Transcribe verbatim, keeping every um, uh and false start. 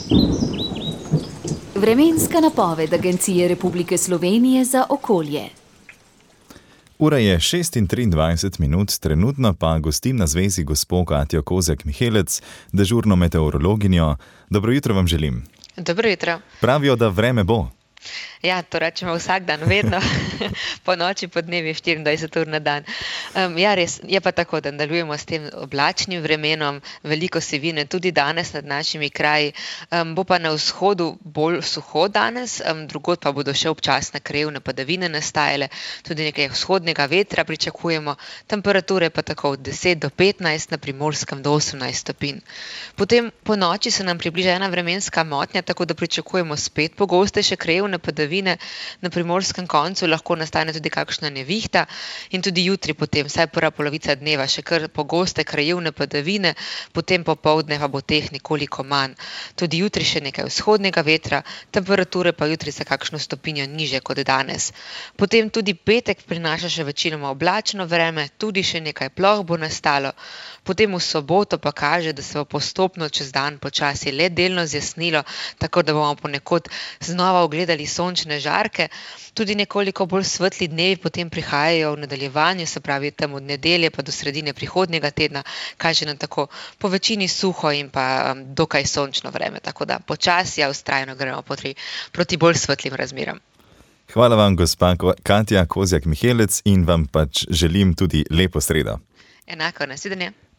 Vremenska napoved Agencije Republike Slovenije za okolje. Ura je šest in triindvajset minut, trenutno pa gostim na zvezi gospo Katjo Kozjak-Mihelec, dežurno meteorologinjo. Dobro jutro vam želim. Dobro jutro. Pravijo, da vreme bo. Ja, to rečemo vsak dan, vedno, po noči, po dnevi, štiriindvajset ur na dan. Um, ja, res, je pa tako, da nadaljujemo s tem oblačnim vremenom, veliko sivine, tudi danes nad našimi kraji. Um, bo pa na vzhodu bolj suho danes, um, drugod pa bodo še občasne krajevne padavine nastajale, tudi nekaj vzhodnega vetra pričakujemo, temperature pa tako od deset do petnajst, na Primorskem do osemnajst stopinj. Potem po noči se nam približa ena vremenska motnja, tako da pričakujemo spet pogostejše krajevne padavine. Na primorskem koncu lahko nastane tudi kakšna nevihta in tudi jutri potem, vsaj prva polovica dneva, še kar pogoste krajevne padavine, potem popoldne pa bo teh nekoliko manj. Tudi jutri še nekaj vzhodnega vetra, temperature pa jutri za kakšno stopinjo niže kot danes. Potem tudi petek prinaša še večinoma oblačno vreme, tudi še nekaj ploh bo nastalo. Potem v soboto pa kaže, da se bo postopno čez dan počasi le delno zjasnilo, tako da bomo ponekod znova ugledali sončne žarke. Tudi nekoliko bolj svetli dnevi potem prihajajo v nadaljevanju, se pravi tam od nedelje pa do sredine prihodnjega tedna, kaže nam tako po večini suho in pa um, dokaj sončno vreme, tako da počasi, a vztrajno gremo proti, proti bolj svetlim razmeram. Hvala vam, gospa Katja Kozjak-Mihelec, in vam pač želim tudi lepo sredo. Enako, nasvidenje.